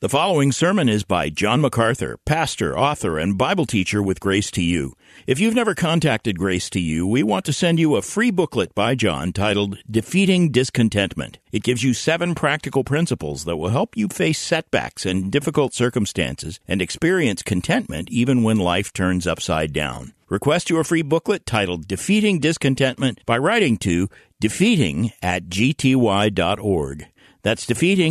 The following sermon is by John MacArthur, pastor, author, and Bible teacher with Grace to You. If you've never contacted Grace to You, we want to send you a free booklet by John titled Defeating Discontentment. It gives you 7 practical principles that will help you face setbacks and difficult circumstances and experience contentment even when life turns upside down. Request your free booklet titled Defeating Discontentment by writing to defeating@gty.org. That's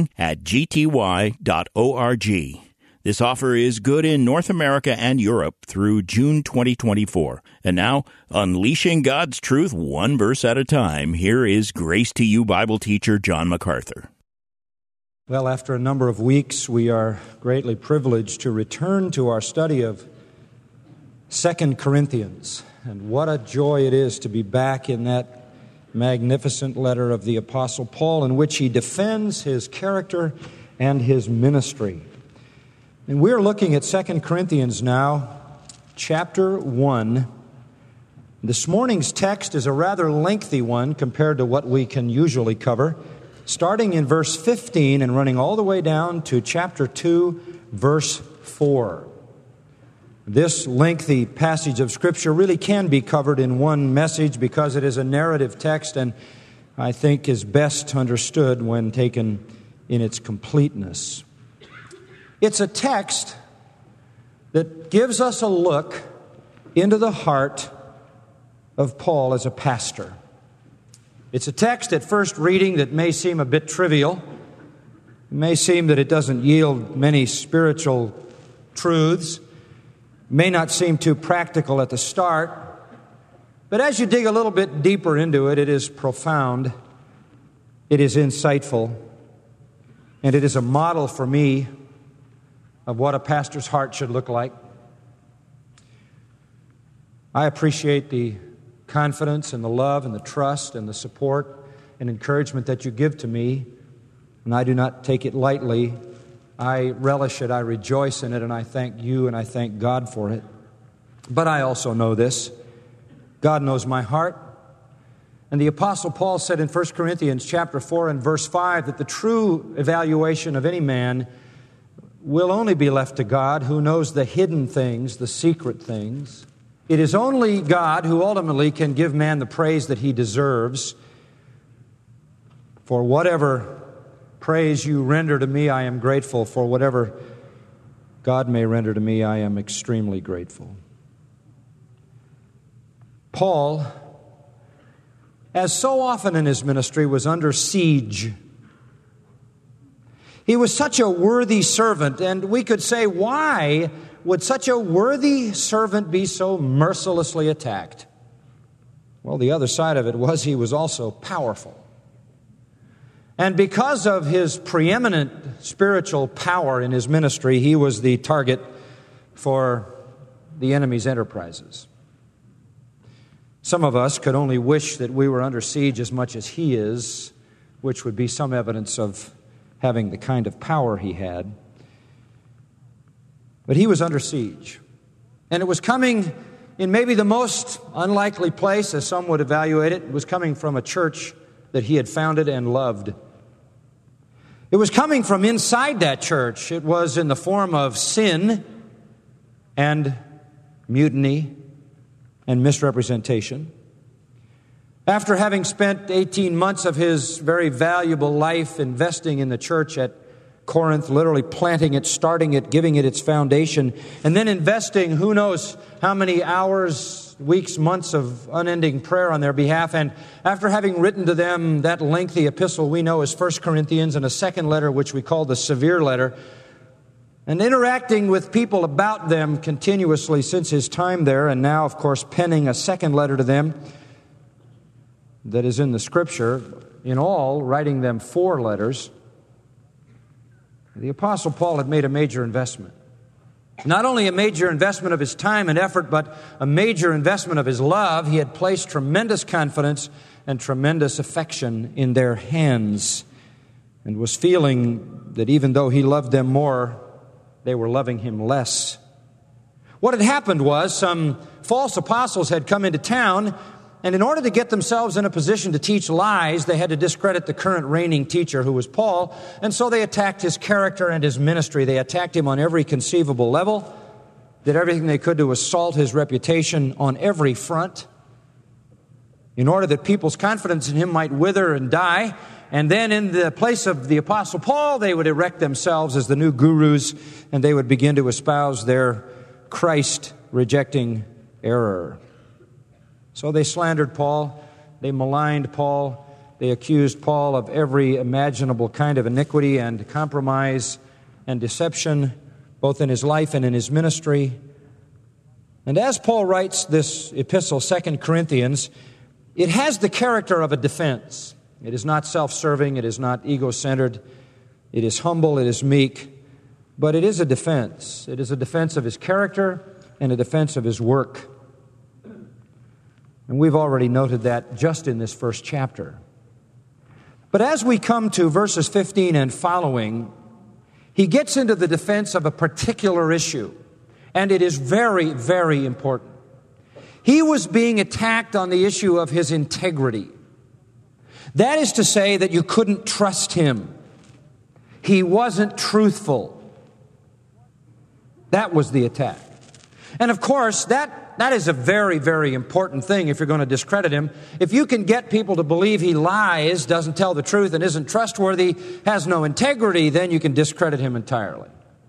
defeating@gty.org. This offer is good in North America and Europe through June 2024. And now, unleashing God's truth one verse at a time, here is Grace to You Bible teacher John MacArthur. Well, after a number of weeks, we are greatly privileged to return to our study of 2 Corinthians. And what a joy it is to be back in that magnificent letter of the Apostle Paul in which he defends his character and his ministry. And we're looking at 2 Corinthians now, chapter 1. This morning's text is a rather lengthy one compared to what we can usually cover, starting in verse 15 and running all the way down to chapter 2, verse 4. This lengthy passage of Scripture really can be covered in one message because it is a narrative text and I think is best understood when taken in its completeness. It's a text that gives us a look into the heart of Paul as a pastor. It's a text at first reading that may seem a bit trivial. It may seem that it doesn't yield many spiritual truths. May not seem too practical at the start, but as you dig a little bit deeper into it, it is profound, it is insightful, and it is a model for me of what a pastor's heart should look like. I appreciate the confidence and the love and the trust and the support and encouragement that you give to me, and I do not take it lightly. I relish it, I rejoice in it, and I thank you and I thank God for it. But I also know this. God knows my heart. And the Apostle Paul said in 1 Corinthians chapter 4 and verse 5 that the true evaluation of any man will only be left to God, who knows the hidden things, the secret things. It is only God who ultimately can give man the praise that he deserves. For whatever praise you render to me, I am grateful. For whatever God may render to me, I am extremely grateful. Paul, as so often in his ministry, was under siege. He was such a worthy servant, and we could say, why would such a worthy servant be so mercilessly attacked? Well, the other side of it was he was also powerful. And because of his preeminent spiritual power in his ministry, he was the target for the enemy's enterprises. Some of us could only wish that we were under siege as much as he is, which would be some evidence of having the kind of power he had. But he was under siege. And it was coming in maybe the most unlikely place, as some would evaluate it. It was coming from a church that he had founded and loved. It was coming from inside that church. It was in the form of sin and mutiny and misrepresentation. After having spent 18 months of his very valuable life investing in the church at Corinth, literally planting it, starting it, giving it its foundation, and then investing who knows how many hours, weeks, months of unending prayer on their behalf. And after having written to them that lengthy epistle we know as 1 Corinthians and a second letter which we call the severe letter, and interacting with people about them continuously since his time there, and now, of course, penning a second letter to them that is in the Scripture, in all, writing them 4 letters, the Apostle Paul had made a major investment. Not only a major investment of his time and effort, but a major investment of his love. He had placed tremendous confidence and tremendous affection in their hands and was feeling that even though he loved them more, they were loving him less. What had happened was some false apostles had come into town And in order to get themselves in a position to teach lies, they had to discredit the current reigning teacher, who was Paul. And so they attacked his character and his ministry. They attacked him on every conceivable level, did everything they could to assault his reputation on every front, in order that people's confidence in him might wither and die. And then in the place of the Apostle Paul, they would erect themselves as the new gurus, and they would begin to espouse their Christ-rejecting error. So they slandered Paul, they maligned Paul, they accused Paul of every imaginable kind of iniquity and compromise and deception, both in his life and in his ministry. And as Paul writes this epistle, 2 Corinthians, it has the character of a defense. It is not self-serving, it is not ego-centered, it is humble, it is meek, but it is a defense. It is a defense of his character and a defense of his work. And we've already noted that just in this first chapter. But as we come to verses 15 and following, he gets into the defense of a particular issue, and it is very, very important. He was being attacked on the issue of his integrity. That is to say that you couldn't trust him. He wasn't truthful. That was the attack. And of course, that is a very, very important thing if you're going to discredit him. If you can get people to believe he lies, doesn't tell the truth, and isn't trustworthy, has no integrity, then you can discredit him entirely.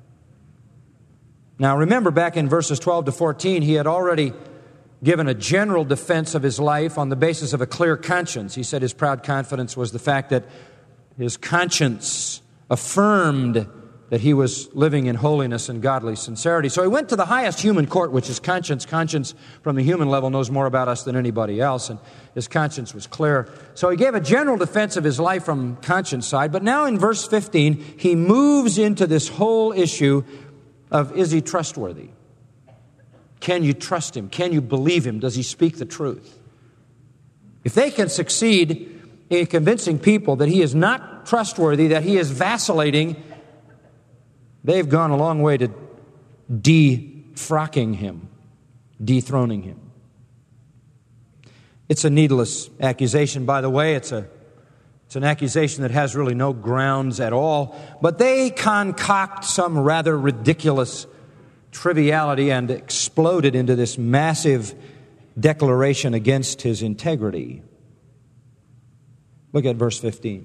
Now remember, back in verses 12 to 14, he had already given a general defense of his life on the basis of a clear conscience. He said his proud confidence was the fact that his conscience affirmed that he was living in holiness and godly sincerity. So he went to the highest human court, which is conscience. Conscience from the human level knows more about us than anybody else, and his conscience was clear. So he gave a general defense of his life from conscience side, but now in verse 15, he moves into this whole issue of, is he trustworthy? Can you trust him? Can you believe him? Does he speak the truth? If they can succeed in convincing people that he is not trustworthy, that he is vacillating, they've gone a long way to defrocking him, dethroning him. It's a needless accusation, by the way. It's an accusation that has really no grounds at all. But they concoct some rather ridiculous triviality and exploded into this massive declaration against his integrity. Look at verse 15.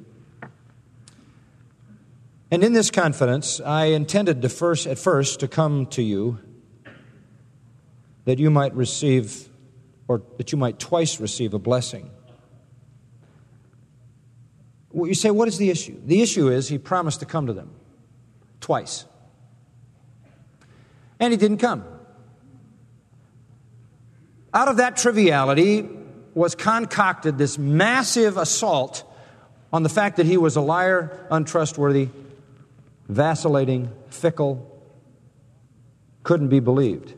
And in this confidence, I intended at first to come to you that you might receive, or that you might twice receive a blessing. Well, you say, what is the issue? The issue is he promised to come to them twice. And he didn't come. Out of that triviality was concocted this massive assault on the fact that he was a liar, untrustworthy, vacillating, fickle, couldn't be believed.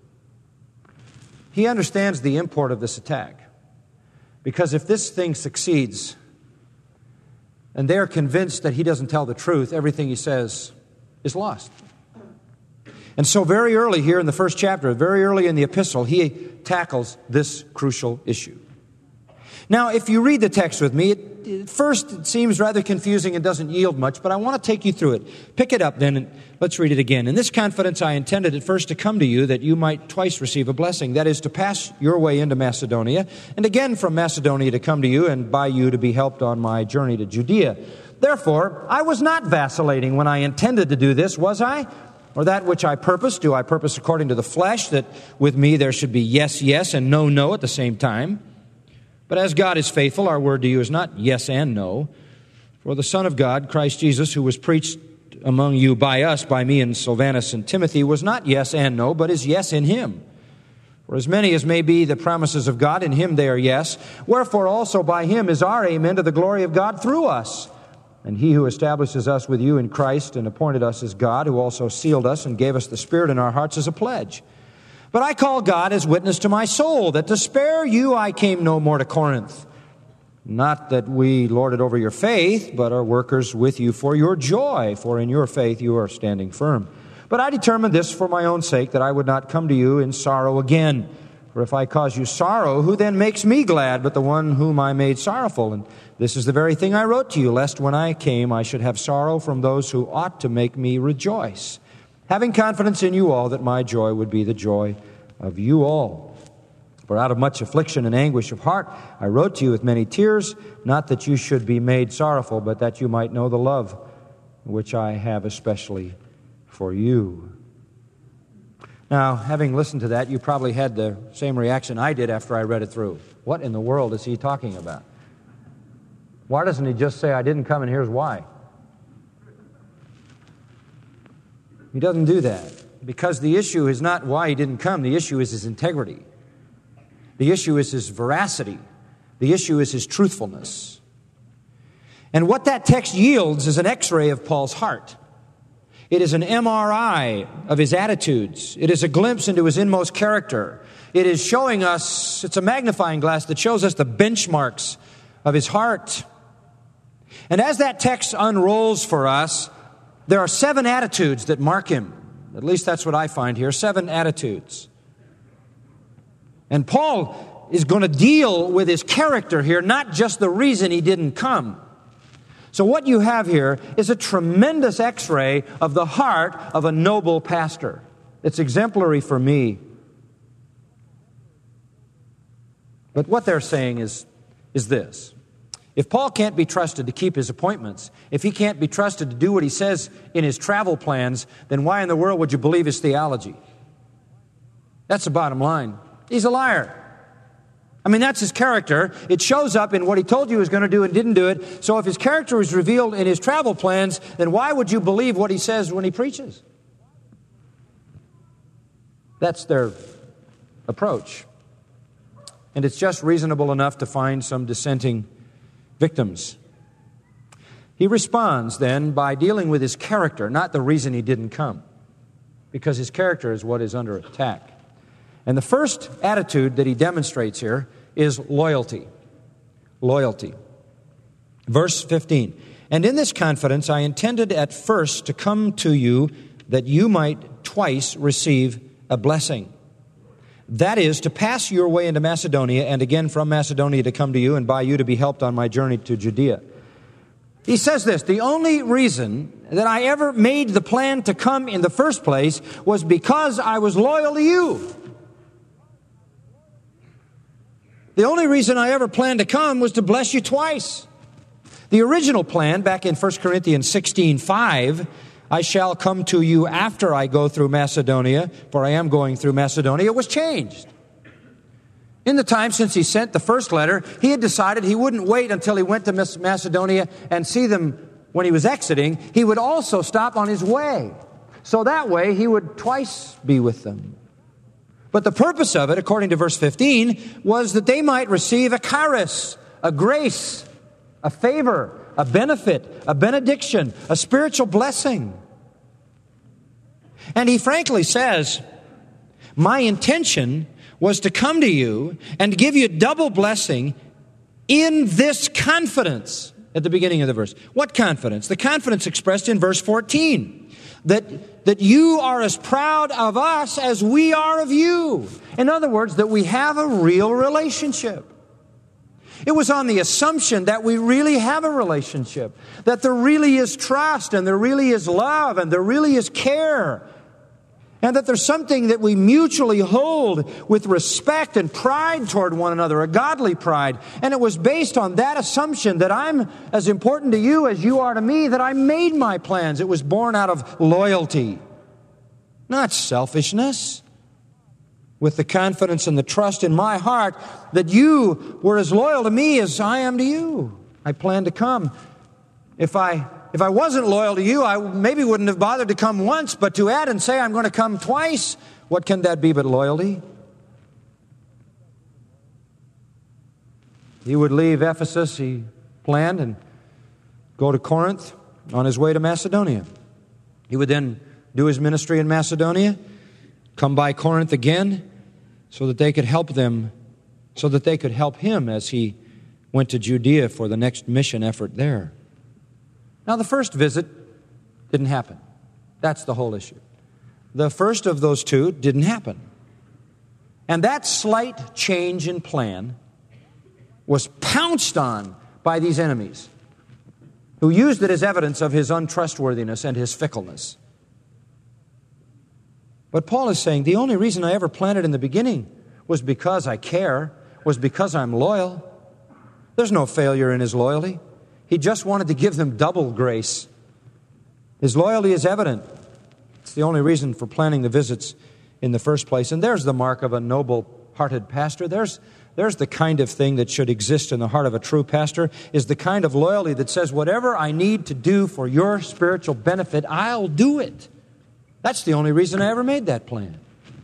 He understands the import of this attack. Because if this thing succeeds, and they're convinced that he doesn't tell the truth, everything he says is lost. And so very early here in the first chapter, very early in the epistle, he tackles this crucial issue. Now, if you read the text with me, at first it seems rather confusing and doesn't yield much, but I want to take you through it. Pick it up then, and let's read it again. In this confidence I intended at first to come to you that you might twice receive a blessing, that is, to pass your way into Macedonia, and again from Macedonia to come to you, and by you to be helped on my journey to Judea. Therefore, I was not vacillating when I intended to do this, was I? Or that which I purpose, do I purpose according to the flesh, that with me there should be yes, yes, and no, no at the same time? But as God is faithful, our word to you is not yes and no. For the Son of God, Christ Jesus, who was preached among you by us, by me and Silvanus and Timothy, was not yes and no, but is yes in him. For as many as may be the promises of God, in him they are yes. Wherefore also by him is our amen to the glory of God through us. And he who establishes us with you in Christ and appointed us as God, who also sealed us and gave us the Spirit in our hearts as a pledge. But I call God as witness to my soul, that to spare you I came no more to Corinth. Not that we lord it over your faith, but are workers with you for your joy, for in your faith you are standing firm. But I determined this for my own sake, that I would not come to you in sorrow again. For if I cause you sorrow, who then makes me glad but the one whom I made sorrowful? And this is the very thing I wrote to you, lest when I came I should have sorrow from those who ought to make me rejoice, having confidence in you all that my joy would be the joy of you all. For out of much affliction and anguish of heart I wrote to you with many tears, not that you should be made sorrowful, but that you might know the love which I have especially for you. Now, having listened to that, you probably had the same reaction I did after I read it through. What in the world is he talking about? Why doesn't he just say, I didn't come and here's why? He doesn't do that, because the issue is not why he didn't come. The issue is his integrity. The issue is his veracity. The issue is his truthfulness. And what that text yields is an X-ray of Paul's heart. It is an MRI of his attitudes. It is a glimpse into his inmost character. It is showing us, it's a magnifying glass that shows us the benchmarks of his heart. And as that text unrolls for us, there are 7 attitudes that mark him. At least that's what I find here, 7 attitudes. And Paul is going to deal with his character here, not just the reason he didn't come. So what you have here is a tremendous X-ray of the heart of a noble pastor. It's exemplary for me. But what they're saying is this. If Paul can't be trusted to keep his appointments, if he can't be trusted to do what he says in his travel plans, then why in the world would you believe his theology? That's the bottom line. He's a liar. I mean, that's his character. It shows up in what he told you he was going to do and didn't do it. So if his character is revealed in his travel plans, then why would you believe what he says when he preaches? That's their approach. And it's just reasonable enough to find some dissenting victims. He responds then by dealing with his character, not the reason he didn't come, because his character is what is under attack. And the first attitude that he demonstrates here is loyalty. Loyalty. Verse 15. And in this confidence I intended at first to come to you that you might twice receive a blessing. That is, to pass your way into Macedonia, and again from Macedonia to come to you, and by you to be helped on my journey to Judea. He says this, the only reason that I ever made the plan to come in the first place was because I was loyal to you. The only reason I ever planned to come was to bless you twice. The original plan, back in 1 Corinthians 16:5, I shall come to you after I go through Macedonia, for I am going through Macedonia, was changed. In the time since he sent the first letter, he had decided he wouldn't wait until he went to Macedonia and see them when he was exiting. He would also stop on his way. So that way he would twice be with them. But the purpose of it, according to verse 15, was that they might receive a charis, a grace, a favor, a benefit, a benediction, a spiritual blessing. And he frankly says, my intention was to come to you and give you double blessing in this confidence at the beginning of the verse. What confidence? The confidence expressed in verse 14. That you are as proud of us as we are of you. In other words, that we have a real relationship. It was on the assumption that we really have a relationship, that there really is trust, and there really is love, and there really is care, and that there's something that we mutually hold with respect and pride toward one another, a godly pride. And it was based on that assumption that I'm as important to you as you are to me, that I made my plans. It was born out of loyalty, not selfishness. With the confidence and the trust in my heart that you were as loyal to me as I am to you. I planned to come. If I wasn't loyal to you, I maybe wouldn't have bothered to come once, but to add and say I'm going to come twice, what can that be but loyalty? He would leave Ephesus, he planned, and go to Corinth on his way to Macedonia. He would then do his ministry in Macedonia, come by Corinth again, so that they could help them, so that they could help him as he went to Judea for the next mission effort there. Now, the first visit didn't happen. That's the whole issue. The first of those two didn't happen. And that slight change in plan was pounced on by these enemies, who used it as evidence of his untrustworthiness and his fickleness. But Paul is saying, the only reason I ever planted in the beginning was because I care, was because I'm loyal. There's no failure in his loyalty. He just wanted to give them double grace. His loyalty is evident. It's the only reason for planning the visits in the first place. And there's the mark of a noble-hearted pastor. There's the kind of thing that should exist in the heart of a true pastor, is the kind of loyalty that says, whatever I need to do for your spiritual benefit, I'll do it. That's the only reason I ever made that plan.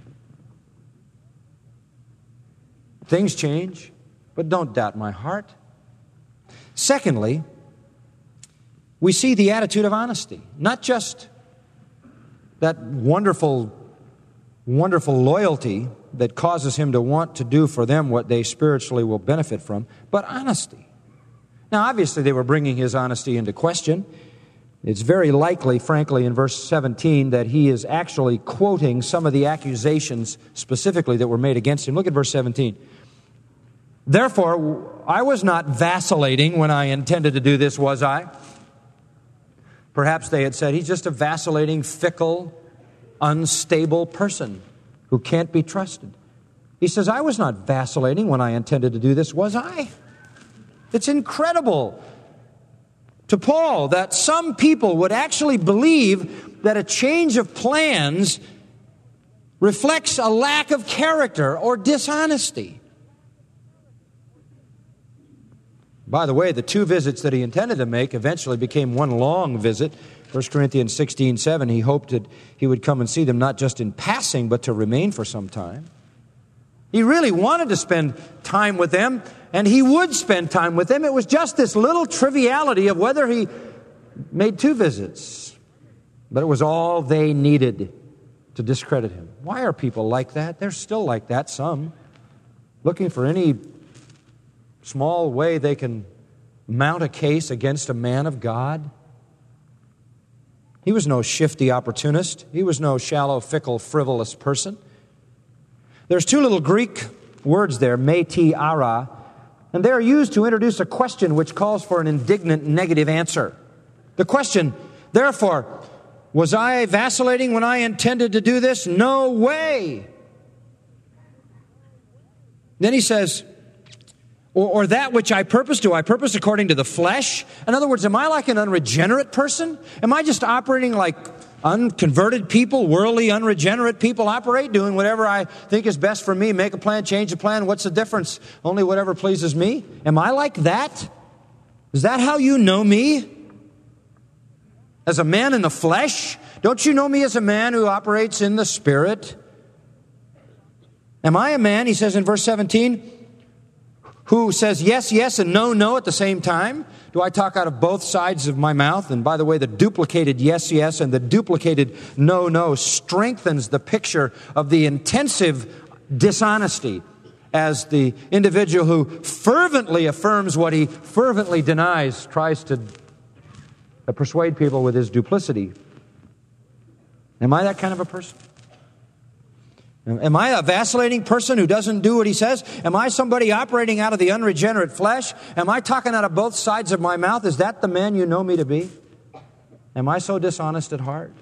Things change, but don't doubt my heart. Secondly, we see the attitude of honesty. Not just that wonderful loyalty that causes him to want to do for them what they spiritually will benefit from, but honesty. Now, obviously, they were bringing his honesty into question. It's very likely, frankly, in verse 17, that he is actually quoting some of the accusations specifically that were made against him. Look at verse 17. Therefore, I was not vacillating when I intended to do this, was I? Perhaps they had said, he's just a vacillating, fickle, unstable person who can't be trusted. He says, I was not vacillating when I intended to do this, was I? It's incredible to Paul that some people would actually believe that a change of plans reflects a lack of character or dishonesty. By the way, the two visits that he intended to make eventually became one long visit. 1 Corinthians 16:7, he hoped that he would come and see them not just in passing, but to remain for some time. He really wanted to spend time with them, and he would spend time with them. It was just this little triviality of whether he made two visits. But it was all they needed to discredit him. Why are people like that? They're still like that, some. Looking for any small way they can mount a case against a man of God. He was no shifty opportunist. He was no shallow, fickle, frivolous person. There's two little Greek words there, me ti ara, and they are used to introduce a question which calls for an indignant negative answer. The question, therefore, was I vacillating when I intended to do this? No way. Then he says, or that which I purpose, do I purpose according to the flesh? In other words, am I like an unregenerate person? Am I just operating like unconverted people, worldly, unregenerate people operate, doing whatever I think is best for me, make a plan, change a plan, what's the difference? Only whatever pleases me? Am I like that? Is that how you know me? As a man in the flesh? Don't you know me as a man who operates in the Spirit? Am I a man, he says in verse 17, who says yes, yes, and no, no at the same time? Do I talk out of both sides of my mouth? And by the way, the duplicated yes, yes, and the duplicated no, no strengthens the picture of the intensive dishonesty as the individual who fervently affirms what he fervently denies tries to persuade people with his duplicity. Am I that kind of a person? Am I a vacillating person who doesn't do what he says? Am I somebody operating out of the unregenerate flesh? Am I talking out of both sides of my mouth? Is that the man you know me to be? Am I so dishonest at heart?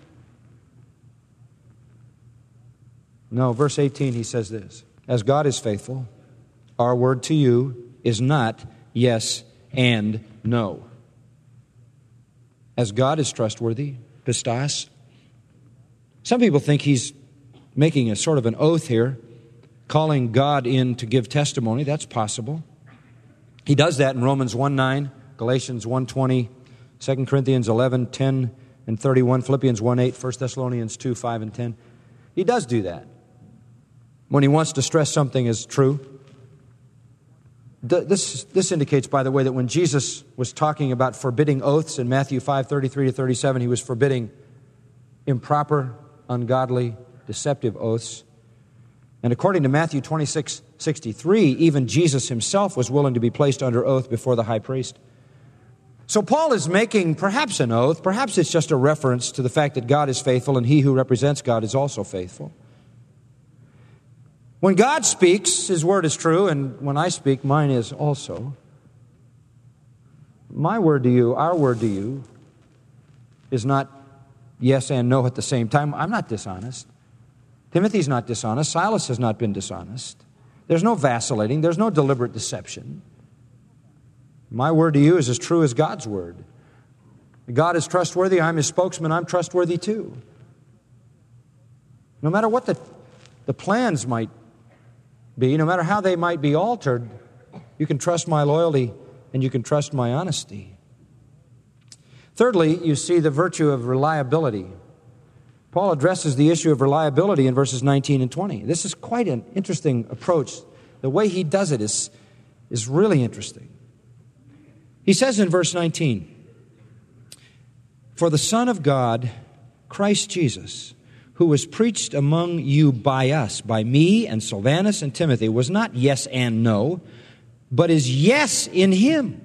No, verse 18, he says this. As God is faithful, our word to you is not yes and no. As God is trustworthy, pistos. Some people think he's making a sort of an oath here, calling God in to give testimony. That's possible. He does that in Romans 1:9, Galatians 1:20, 2 Corinthians 11:10 and 31, Philippians 1:8, 1 Thessalonians 2:5 and 10. He does do that when he wants to stress something as true. This indicates, by the way, that when Jesus was talking about forbidding oaths in Matthew 5:33 to 37, he was forbidding improper, ungodly, deceptive oaths. And according to Matthew 26:63, even Jesus himself was willing to be placed under oath before the high priest. So Paul is making perhaps an oath, perhaps it's just a reference to the fact that God is faithful and he who represents God is also faithful. When God speaks, His word is true, and when I speak, mine is also. My word to you, our word to you, is not yes and no at the same time. I'm not dishonest. Timothy's not dishonest. Silas has not been dishonest. There's no vacillating. There's no deliberate deception. My word to you is as true as God's word. God is trustworthy. I'm His spokesman. I'm trustworthy too. No matter what the plans might be, no matter how they might be altered, you can trust my loyalty and you can trust my honesty. Thirdly, you see the virtue of reliability. Paul addresses the issue of reliability in verses 19 and 20. This is quite an interesting approach. The way he does it is really interesting. He says in verse 19, "For the Son of God, Christ Jesus, who was preached among you by us, by me and Silvanus and Timothy, was not yes and no, but is yes in Him."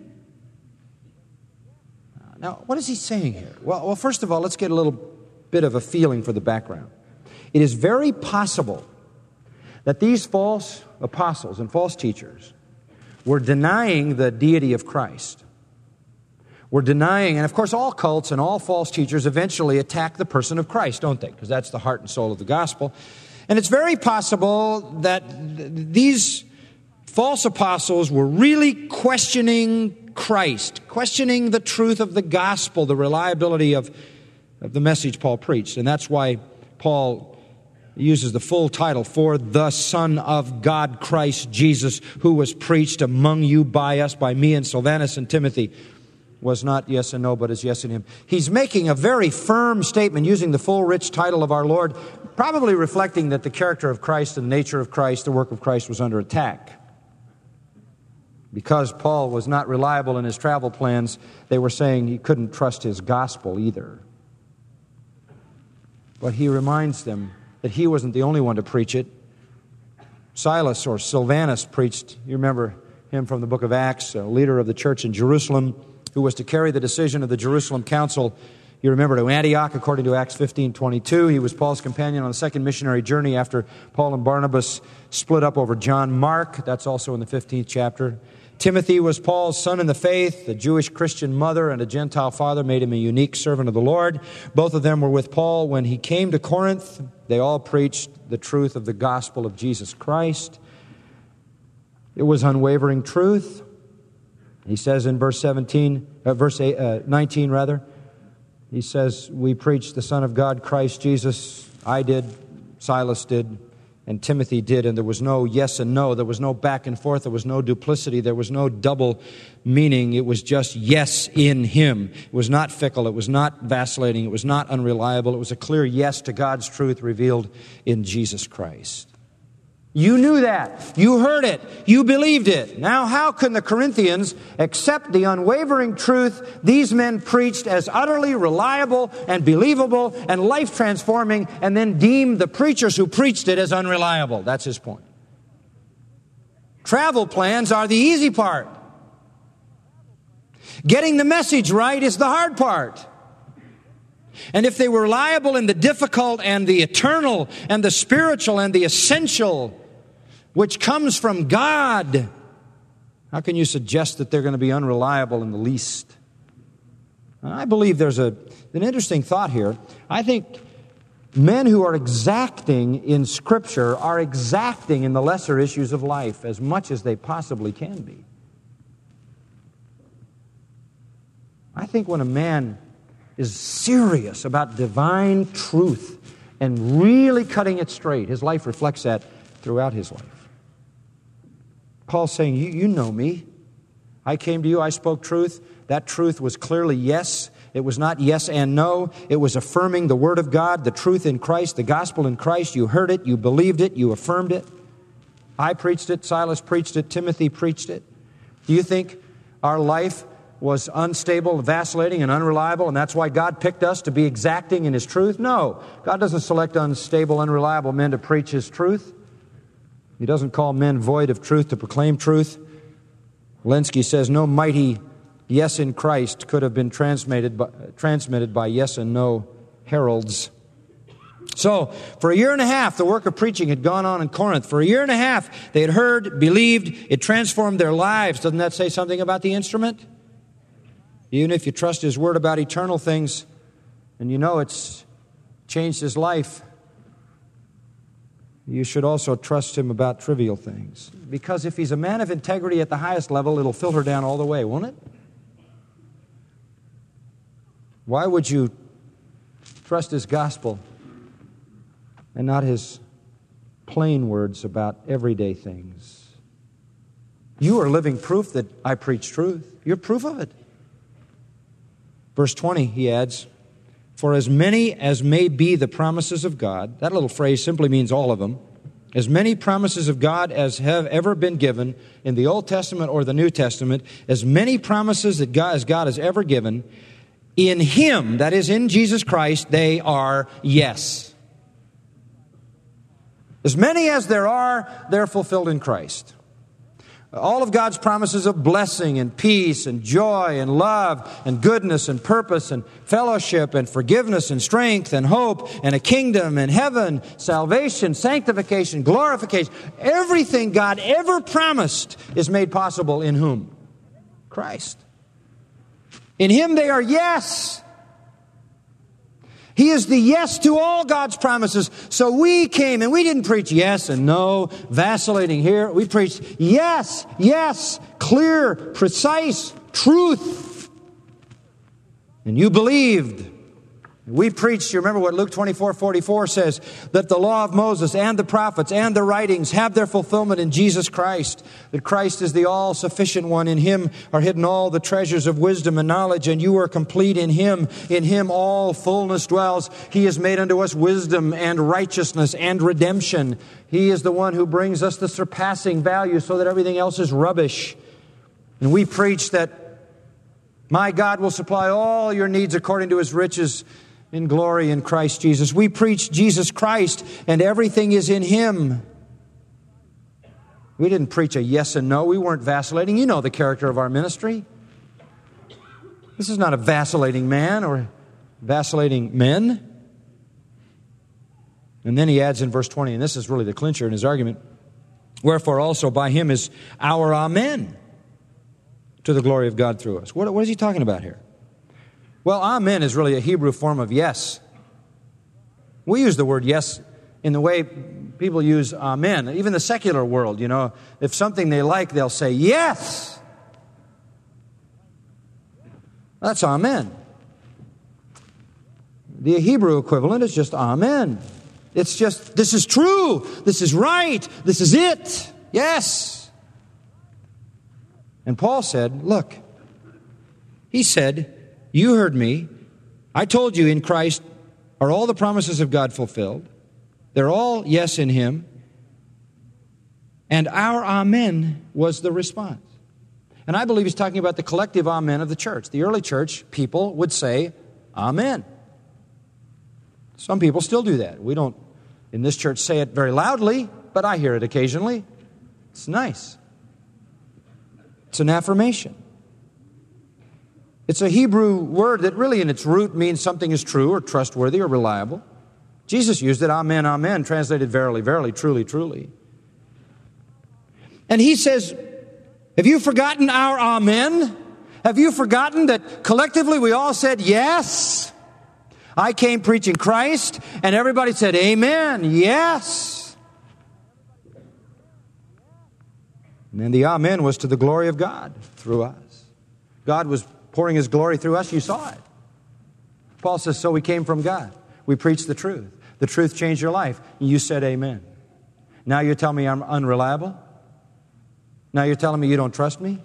Now, what is he saying here? Well, first of all, let's get a little bit of a feeling for the background. It is very possible that these false apostles and false teachers were denying the deity of Christ. We're denying, and of course all cults and all false teachers eventually attack the person of Christ, don't they? Because that's the heart and soul of the gospel. And it's very possible that these false apostles were really questioning Christ, questioning the truth of the gospel, the reliability of the message Paul preached. And that's why Paul uses the full title, "For the Son of God, Christ Jesus, who was preached among you by us, by me and Silvanus and Timothy, was not yes and no, but is yes in Him." He's making a very firm statement using the full rich title of our Lord, probably reflecting that the character of Christ and the nature of Christ, the work of Christ, was under attack. Because Paul was not reliable in his travel plans, they were saying he couldn't trust his gospel either. But he reminds them that he wasn't the only one to preach it. Silas or Silvanus preached, you remember him from the book of Acts, a leader of the church in Jerusalem, who was to carry the decision of the Jerusalem council. You remember to Antioch, according to Acts 15:22. He was Paul's companion on the second missionary journey after Paul and Barnabas split up over John Mark. That's also in the 15th chapter. Timothy was Paul's son in the faith. The Jewish Christian mother and a Gentile father made him a unique servant of the Lord. Both of them were with Paul when he came to Corinth. They all preached the truth of the gospel of Jesus Christ. It was unwavering truth. He says in verse 19, he says, "We preached the Son of God, Christ Jesus. I did, Silas did, and Timothy did." And there was no yes and no. There was no back and forth. There was no duplicity. There was no double meaning. It was just yes in Him. It was not fickle. It was not vacillating. It was not unreliable. It was a clear yes to God's truth revealed in Jesus Christ. You knew that. You heard it. You believed it. Now, how can the Corinthians accept the unwavering truth these men preached as utterly reliable and believable and life-transforming, and then deem the preachers who preached it as unreliable? That's his point. Travel plans are the easy part. Getting the message right is the hard part. And if they were reliable in the difficult and the eternal and the spiritual and the essential, which comes from God, how can you suggest that they're going to be unreliable in the least? I believe there's an interesting thought here. I think men who are exacting in Scripture are exacting in the lesser issues of life as much as they possibly can be. I think when a man is serious about divine truth and really cutting it straight, his life reflects that throughout his life. Paul's saying, you know me. I came to you, I spoke truth. That truth was clearly yes. It was not yes and no. It was affirming the Word of God, the truth in Christ, the gospel in Christ. You heard it, you believed it, you affirmed it. I preached it, Silas preached it, Timothy preached it. Do you think our life was unstable, vacillating, and unreliable, and that's why God picked us to be exacting in His truth? No. God doesn't select unstable, unreliable men to preach His truth. He doesn't call men void of truth to proclaim truth. Lenski says, no mighty yes in Christ could have been transmitted by yes and no heralds. So, for a year and a half, the work of preaching had gone on in Corinth. For a year and a half, they had heard, believed, it transformed their lives. Doesn't that say something about the instrument? Even if you trust His Word about eternal things, and you know it's changed his life, you should also trust him about trivial things. Because if he's a man of integrity at the highest level, it'll filter down all the way, won't it? Why would you trust his gospel and not his plain words about everyday things? You are living proof that I preach truth. You're proof of it. Verse 20, he adds, for as many as may be the promises of God, that little phrase simply means all of them, as many promises of God as have ever been given in the Old Testament or the New Testament, as many promises that God has ever given, in Him, that is in Jesus Christ, they are yes. As many as there are, they're fulfilled in Christ. All of God's promises of blessing and peace and joy and love and goodness and purpose and fellowship and forgiveness and strength and hope and a kingdom and heaven, salvation, sanctification, glorification, everything God ever promised is made possible in whom? Christ. In Him they are yes. He is the yes to all God's promises. So we came and we didn't preach yes and no, vacillating here. We preached yes, yes, clear, precise truth. And you believed. We preached, you remember what Luke 24:44 says, that the law of Moses and the prophets and the writings have their fulfillment in Jesus Christ. That Christ is the all-sufficient one. In Him are hidden all the treasures of wisdom and knowledge, and you are complete in Him. In Him all fullness dwells. He has made unto us wisdom and righteousness and redemption. He is the one who brings us the surpassing value so that everything else is rubbish. And we preach that my God will supply all your needs according to His riches in glory in Christ Jesus. We preach Jesus Christ, and everything is in Him. We didn't preach a yes and no. We weren't vacillating. You know the character of our ministry. This is not a vacillating man or vacillating men. And then he adds in verse 20, and this is really the clincher in his argument, wherefore also by Him is our amen to the glory of God through us. What is he talking about here? Well, amen is really a Hebrew form of yes. We use the word yes in the way people use amen. Even the secular world, you know, if something they like, they'll say yes. That's amen. The Hebrew equivalent is just amen. It's just, this is true, this is right, this is it, yes. And Paul said, look, he said, you heard me. I told you in Christ are all the promises of God fulfilled. They're all yes in Him. And our amen was the response. And I believe he's talking about the collective amen of the church. The early church people would say amen. Some people still do that. We don't, in this church, say it very loudly, but I hear it occasionally. It's nice. It's an affirmation. It's a Hebrew word that really in its root means something is true or trustworthy or reliable. Jesus used it, amen, amen, translated verily, verily, truly, truly. And he says, have you forgotten our amen? Have you forgotten that collectively we all said yes? I came preaching Christ and everybody said amen, yes. And then the amen was to the glory of God through us. God was pouring His glory through us, you saw it. Paul says, so we came from God. We preached the truth. The truth changed your life. You said amen. Now you're telling me I'm unreliable? Now you're telling me you don't trust me?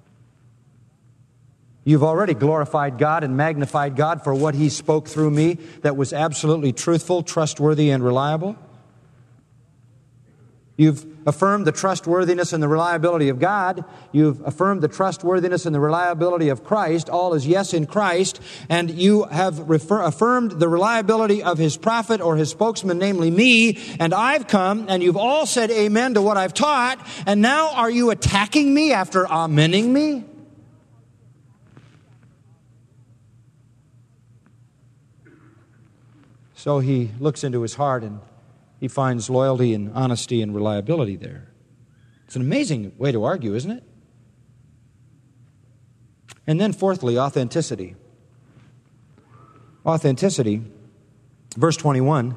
You've already glorified God and magnified God for what He spoke through me that was absolutely truthful, trustworthy, and reliable. You've affirmed the trustworthiness and the reliability of God. You've affirmed the trustworthiness and the reliability of Christ. All is yes in Christ. And you have affirmed the reliability of His prophet or His spokesman, namely me. And I've come, and you've all said amen to what I've taught. And now are you attacking me after amening me? So he looks into his heart and he finds loyalty and honesty and reliability there. It's an amazing way to argue, isn't it? And then fourthly, authenticity. Authenticity, verse 21,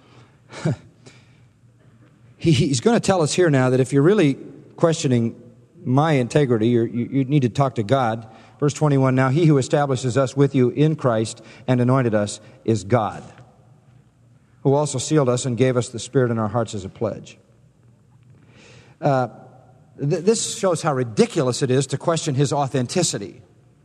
he's going to tell us here now that if you're really questioning my integrity, you need to talk to God. Verse 21, now he who establishes us with you in Christ and anointed us is God, who also sealed us and gave us the Spirit in our hearts as a pledge. This shows how ridiculous it is to question his authenticity.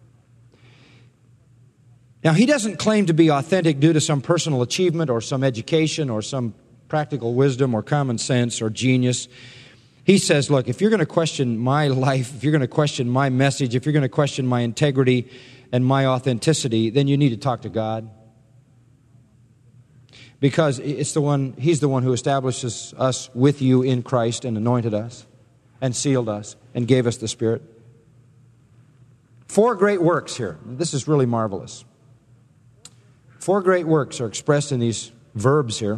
Now, he doesn't claim to be authentic due to some personal achievement or some education or some practical wisdom or common sense or genius. He says, look, if you're going to question my life, if you're going to question my message, if you're going to question my integrity and my authenticity, then you need to talk to God. Because He's the one who establishes us with you in Christ and anointed us and sealed us and gave us the Spirit. 4 great works here. This is really marvelous. 4 great works are expressed in these verbs here.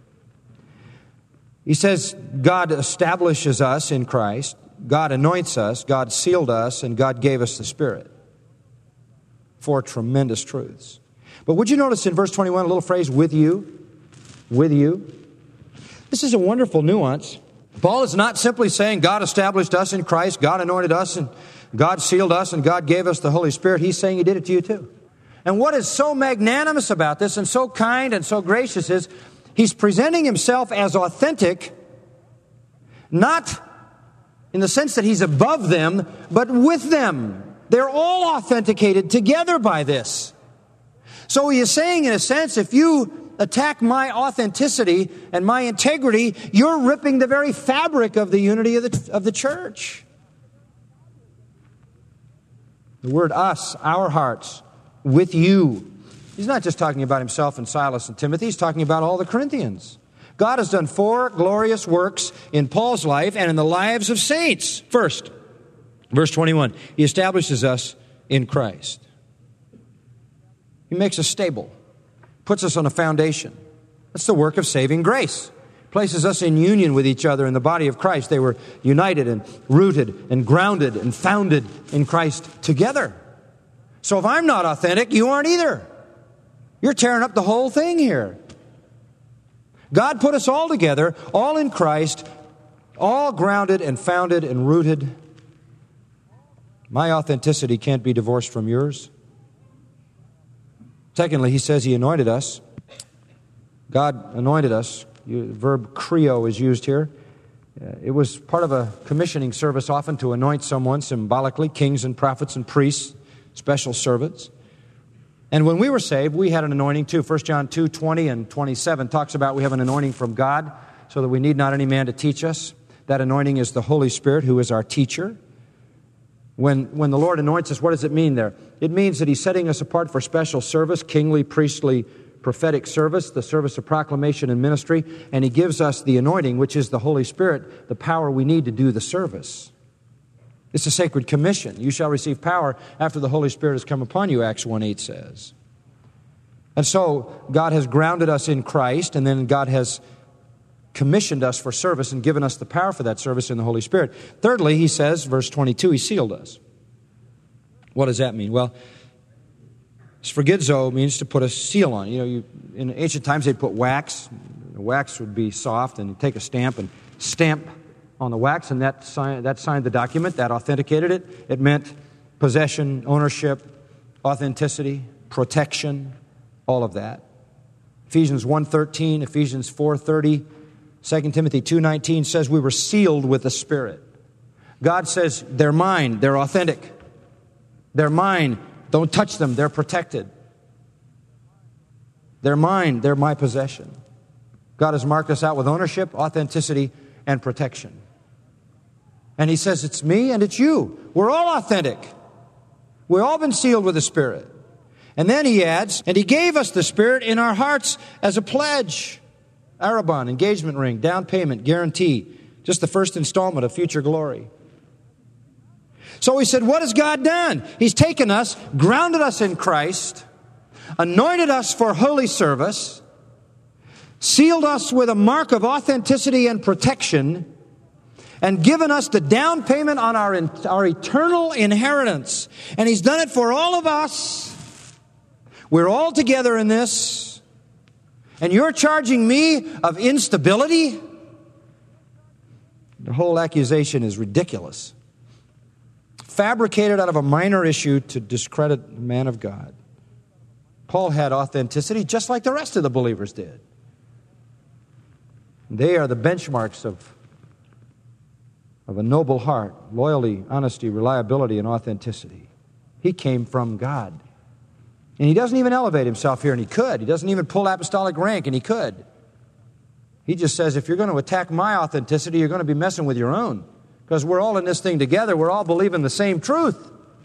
He says, God establishes us in Christ, God anoints us, God sealed us, and God gave us the Spirit. 4 tremendous truths. But would you notice in verse 21 a little phrase, with you? With you. This is a wonderful nuance. Paul is not simply saying God established us in Christ, God anointed us, and God sealed us, and God gave us the Holy Spirit. He's saying He did it to you too. And what is so magnanimous about this and so kind and so gracious is He's presenting Himself as authentic, not in the sense that He's above them, but with them. They're all authenticated together by this. So He is saying, in a sense, if you attack my authenticity and my integrity, you're ripping the very fabric of the unity of the church. The word us, our hearts, with you. He's not just talking about himself and Silas and Timothy. He's talking about all the Corinthians. God has done 4 glorious works in Paul's life and in the lives of saints. First, verse 21, He establishes us in Christ. He makes us stable, puts us on a foundation. That's the work of saving grace. Places us in union with each other in the body of Christ. They were united and rooted and grounded and founded in Christ together. So if I'm not authentic, you aren't either. You're tearing up the whole thing here. God put us all together, all in Christ, all grounded and founded and rooted. My authenticity can't be divorced from yours. Secondly, He says He anointed us. God anointed us. The verb kreo is used here. It was part of a commissioning service often to anoint someone symbolically, kings and prophets and priests, special servants. And when we were saved, we had an anointing too. 1 John 2:20 and 27 talks about we have an anointing from God so that we need not any man to teach us. That anointing is the Holy Spirit who is our teacher. When the Lord anoints us, what does it mean there? It means that He's setting us apart for special service, kingly, priestly, prophetic service, the service of proclamation and ministry, and He gives us the anointing, which is the Holy Spirit, the power we need to do the service. It's a sacred commission. You shall receive power after the Holy Spirit has come upon you, Acts 1:8 says. And so God has grounded us in Christ, and then God has commissioned us for service and given us the power for that service in the Holy Spirit. Thirdly, He says, verse 22, He sealed us. What does that mean? Well, sphragizo means to put a seal on. In ancient times they'd put wax. The wax would be soft, and you'd take a stamp and stamp on the wax, and that signed the document, that authenticated it. It meant possession, ownership, authenticity, protection, all of that. Ephesians 1:13, Ephesians 4:30, 2 Timothy 2:19 says we were sealed with the Spirit. God says, they're mine, they're authentic. They're mine, don't touch them, they're protected. They're mine, they're my possession. God has marked us out with ownership, authenticity, and protection. And He says, it's me and it's you. We're all authentic. We've all been sealed with the Spirit. And then He adds, and He gave us the Spirit in our hearts as a pledge. Arrabon, engagement ring, down payment, guarantee. Just the first installment of future glory. So He said, what has God done? He's taken us, grounded us in Christ, anointed us for holy service, sealed us with a mark of authenticity and protection, and given us the down payment on our eternal inheritance. And He's done it for all of us. We're all together in this. And you're charging me of instability? The whole accusation is ridiculous. Fabricated out of a minor issue to discredit the man of God. Paul had authenticity just like the rest of the believers did. They are the benchmarks of a noble heart, loyalty, honesty, reliability, and authenticity. He came from God. And he doesn't even elevate himself here, and he could. He doesn't even pull apostolic rank, and he could. He just says, if you're going to attack my authenticity, you're going to be messing with your own. Because we're all in this thing together. We're all believing the same truth.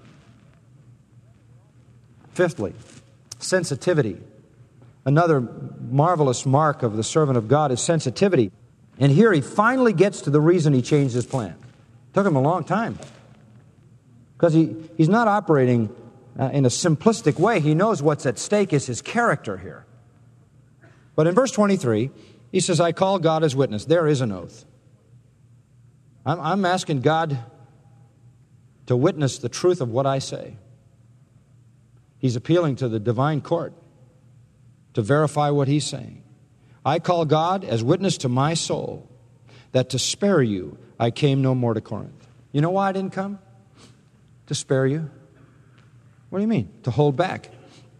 Fifthly, sensitivity. Another marvelous mark of the servant of God is sensitivity. And here he finally gets to the reason he changed his plan. It took him a long time. Because he's not operating in a simplistic way. He knows what's at stake is his character here. But in verse 23, he says, I call God as witness. There is an oath. I'm asking God to witness the truth of what I say. He's appealing to the divine court to verify what he's saying. I call God as witness to my soul that to spare you I came no more to Corinth. You know why I didn't come? To spare you. What do you mean? To hold back.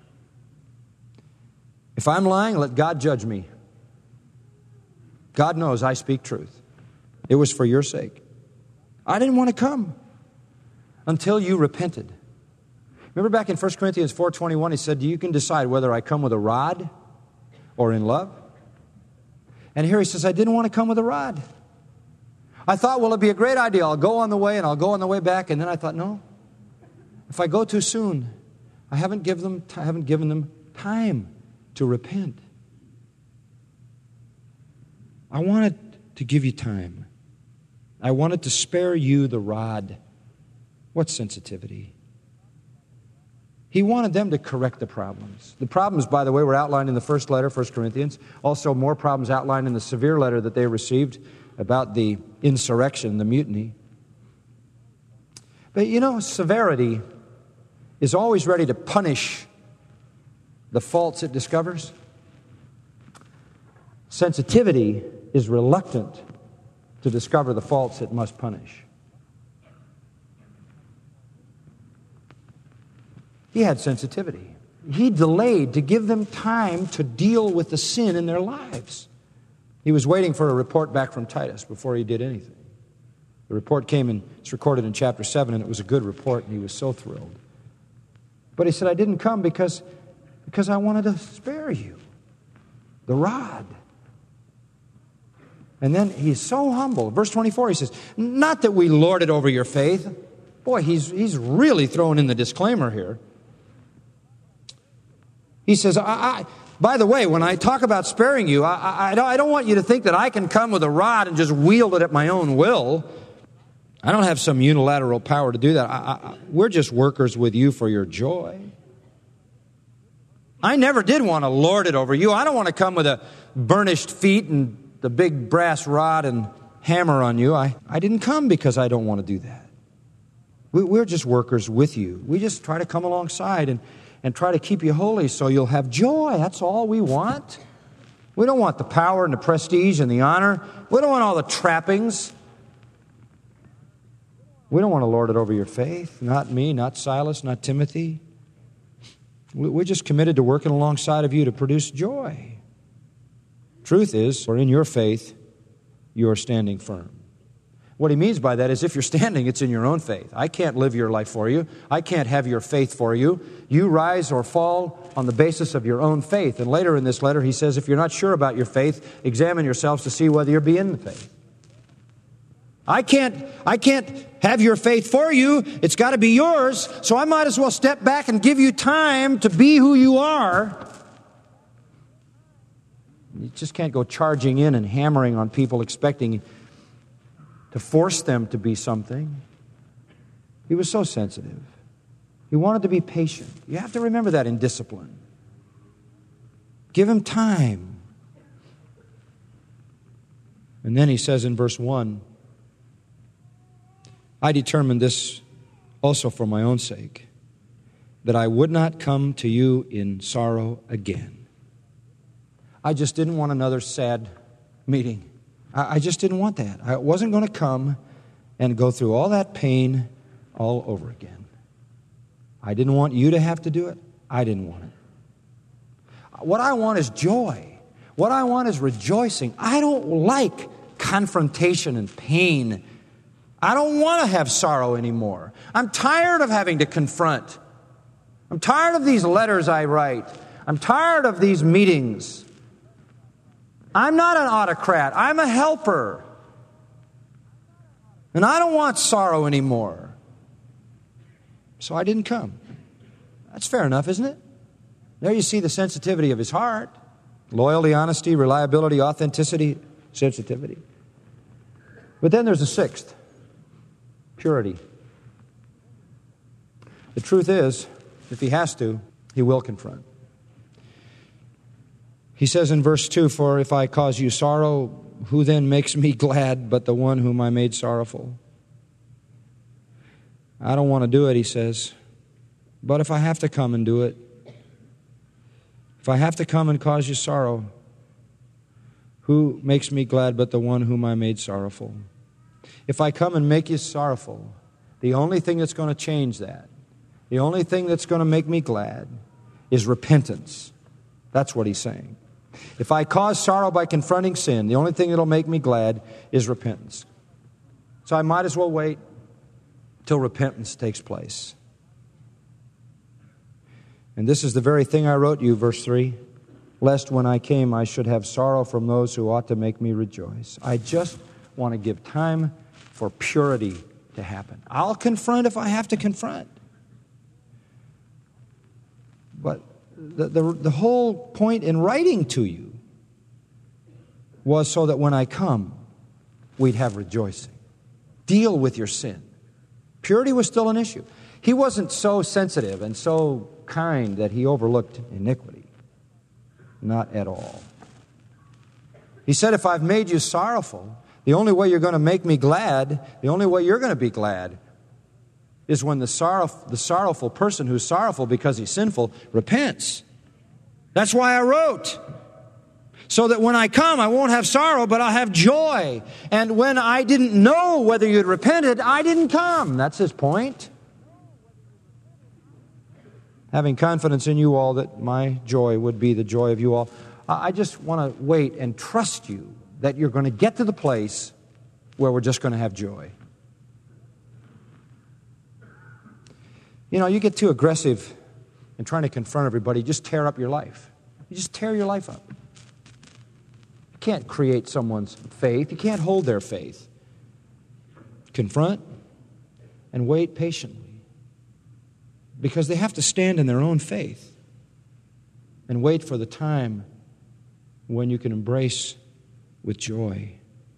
If I'm lying, let God judge me. God knows I speak truth. It was for your sake. I didn't want to come until you repented. Remember back in 1 Corinthians 4:21, he said, you can decide whether I come with a rod or in love. And here he says, I didn't want to come with a rod. I thought, well, it'd be a great idea. I'll go on the way and I'll go on the way back. And then I thought, no. If I go too soon, I haven't given them time to repent. I wanted to give you time. I wanted to spare you the rod. What sensitivity? He wanted them to correct the problems. The problems, by the way, were outlined in the first letter, 1 Corinthians. Also, more problems outlined in the severe letter that they received about the insurrection, the mutiny. But you know, severity is always ready to punish the faults it discovers. Sensitivity is reluctant to discover the faults it must punish. He had sensitivity. He delayed to give them time to deal with the sin in their lives. He was waiting for a report back from Titus before he did anything. The report came, and it's recorded in chapter 7, and it was a good report, and he was so thrilled. But he said, I didn't come because I wanted to spare you the rod. And then he's so humble. Verse 24, he says, not that we lord it over your faith. Boy, he's really throwing in the disclaimer here. He says, by the way, when I talk about sparing you, I don't want you to think that I can come with a rod and just wield it at my own will. I don't have some unilateral power to do that. We're just workers with you for your joy. I never did want to lord it over you. I don't want to come with a burnished feet and the big brass rod and hammer on you. I didn't come because I don't want to do that. We're just workers with you. We just try to come alongside and try to keep you holy so you'll have joy. That's all we want. We don't want the power and the prestige and the honor. We don't want all the trappings. We don't want to lord it over your faith. Not me, not Silas, not Timothy. We're just committed to working alongside of you to produce joy. Truth is, for in your faith, you are standing firm. What he means by that is if you're standing, it's in your own faith. I can't live your life for you. I can't have your faith for you. You rise or fall on the basis of your own faith. And later in this letter, he says, if you're not sure about your faith, examine yourselves to see whether you're in the faith. I can't have your faith for you. It's got to be yours. So I might as well step back and give you time to be who you are. You just can't go charging in and hammering on people expecting to force them to be something. He was so sensitive. He wanted to be patient. You have to remember that in discipline. Give him time. And then he says in verse 1, I determined this also for my own sake, that I would not come to you in sorrow again. I just didn't want another sad meeting. I just didn't want that. I wasn't going to come and go through all that pain all over again. I didn't want you to have to do it. I didn't want it. What I want is joy. What I want is rejoicing. I don't like confrontation and pain. I don't want to have sorrow anymore. I'm tired of having to confront. I'm tired of these letters I write. I'm tired of these meetings. I'm not an autocrat. I'm a helper. And I don't want sorrow anymore. So I didn't come. That's fair enough, isn't it? There you see the sensitivity of his heart. Loyalty, honesty, reliability, authenticity, sensitivity. But then there's a sixth. Purity. The truth is, if he has to, he will confront. He says in verse 2, for if I cause you sorrow, who then makes me glad but the one whom I made sorrowful? I don't want to do it, he says. But if I have to come and do it, if I have to come and cause you sorrow, who makes me glad but the one whom I made sorrowful? If I come and make you sorrowful, the only thing that's going to change that, the only thing that's going to make me glad is repentance. That's what he's saying. If I cause sorrow by confronting sin, the only thing that'll make me glad is repentance. So I might as well wait till repentance takes place. And this is the very thing I wrote you, verse 3, lest when I came I should have sorrow from those who ought to make me rejoice. I just want to give time for purity to happen. I'll confront if I have to confront. But the whole point in writing to you was so that when I come, we'd have rejoicing. Deal with your sin. Purity was still an issue. He wasn't so sensitive and so kind that he overlooked iniquity. Not at all. He said, if I've made you sorrowful, the only way you're going to make me glad, the only way you're going to be glad is when the sorrowful person who's sorrowful because he's sinful repents. That's why I wrote. So that when I come, I won't have sorrow, but I'll have joy. And when I didn't know whether you'd repented, I didn't come. That's his point. Having confidence in you all that my joy would be the joy of you all. I just want to wait and trust you that you're going to get to the place where we're just going to have joy. You know, you get too aggressive in trying to confront everybody, you just tear up your life. You just tear your life up. You can't create someone's faith. You can't hold their faith. Confront and wait patiently, because they have to stand in their own faith and wait for the time when you can embrace with joy.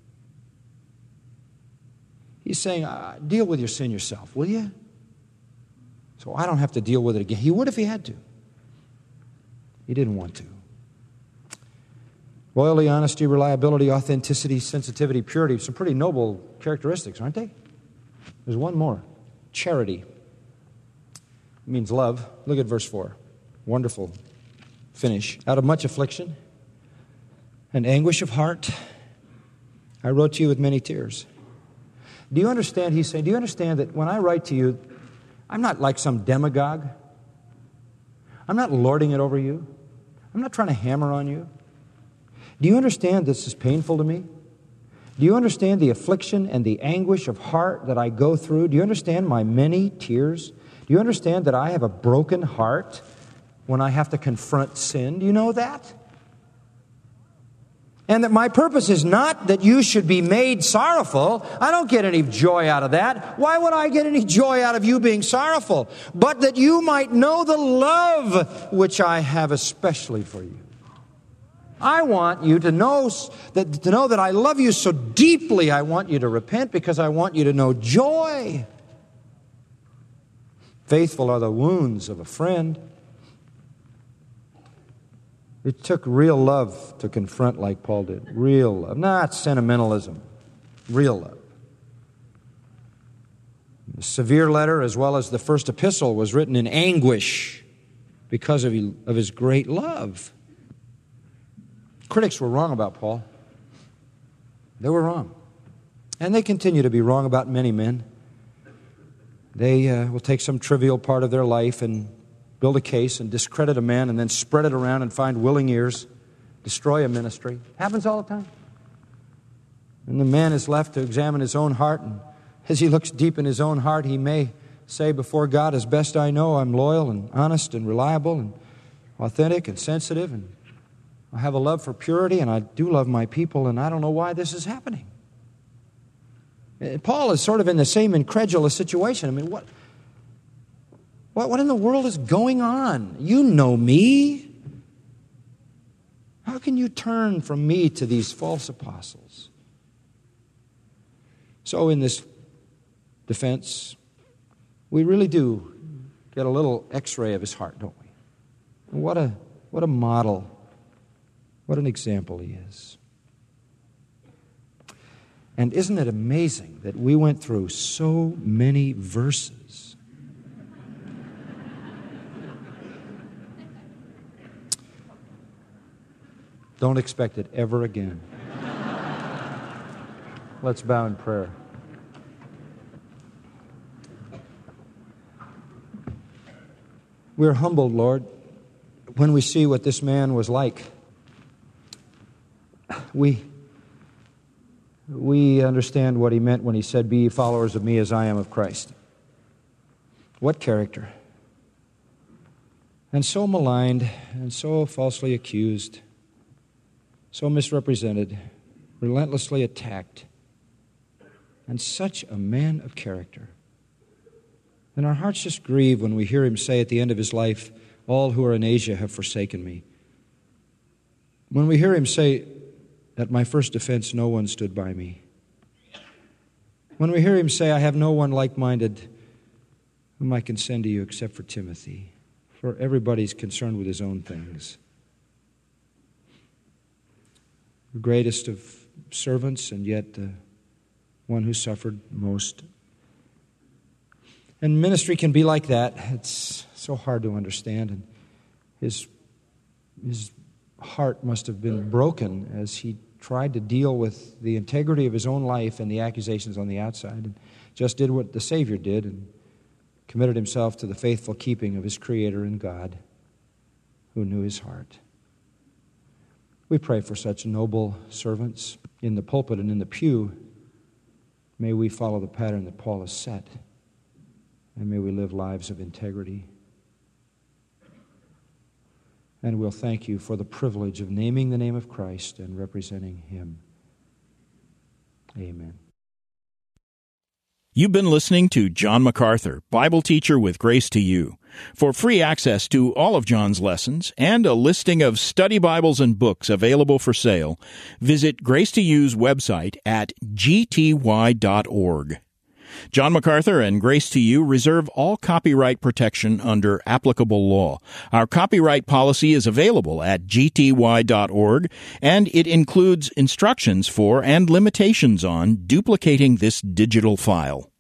He's saying, deal with your sin yourself, will you? So I don't have to deal with it again. He would if he had to. He didn't want to. Loyalty, honesty, reliability, authenticity, sensitivity, purity. Some pretty noble characteristics, aren't they? There's one more. Charity. It means love. Look at verse 4. Wonderful finish. Out of much affliction and anguish of heart, I wrote to you with many tears. Do you understand? He's saying, do you understand that when I write to you, I'm not like some demagogue. I'm not lording it over you. I'm not trying to hammer on you. Do you understand this is painful to me? Do you understand the affliction and the anguish of heart that I go through? Do you understand my many tears? Do you understand that I have a broken heart when I have to confront sin? Do you know that? And that my purpose is not that you should be made sorrowful. I don't get any joy out of that. Why would I get any joy out of you being sorrowful? But that you might know the love which I have especially for you. I want you to know that I love you so deeply. I want you to repent because I want you to know joy. Faithful are the wounds of a friend. It took real love to confront like Paul did. Real love. Not sentimentalism. Real love. The severe letter, as well as the first epistle, was written in anguish because of his great love. Critics were wrong about Paul. They were wrong. And they continue to be wrong about many men. They will take some trivial part of their life and build a case and discredit a man and then spread it around and find willing ears, destroy a ministry. Happens all the time. And the man is left to examine his own heart, and as he looks deep in his own heart, he may say before God, as best I know, I'm loyal and honest and reliable and authentic and sensitive, and I have a love for purity, and I do love my people, and I don't know why this is happening. Paul is sort of in the same incredulous situation. I mean, what in the world is going on? You know me. How can you turn from me to these false apostles? So in this defense, we really do get a little x-ray of his heart, don't we? What a model. What an example he is. And isn't it amazing that we went through so many verses? Don't expect it ever again. Let's bow in prayer. We're humbled, Lord, when we see what this man was like. We understand what he meant when he said, "Be ye followers of me as I am of Christ." What character! And so maligned, and so falsely accused, so misrepresented, relentlessly attacked, and such a man of character. And our hearts just grieve when we hear him say at the end of his life, "All who are in Asia have forsaken me." When we hear him say, "At my first defense, no one stood by me." When we hear him say, "I have no one like-minded whom I can send to you except for Timothy," for everybody's concerned with his own things. The greatest of servants, and yet the one who suffered most. And ministry can be like that. It's so hard to understand. And his heart must have been broken as he tried to deal with the integrity of his own life and the accusations on the outside, and just did what the Savior did and committed himself to the faithful keeping of his Creator and God, who knew his heart. We pray for such noble servants in the pulpit and in the pew. May we follow the pattern that Paul has set, and may we live lives of integrity. And we'll thank you for the privilege of naming the name of Christ and representing him. Amen. You've been listening to John MacArthur, Bible teacher with Grace to You. For free access to all of John's lessons and a listing of study Bibles and books available for sale, visit Grace to You's website at gty.org. John MacArthur and Grace to You reserve all copyright protection under applicable law. Our copyright policy is available at gty.org, and it includes instructions for and limitations on duplicating this digital file.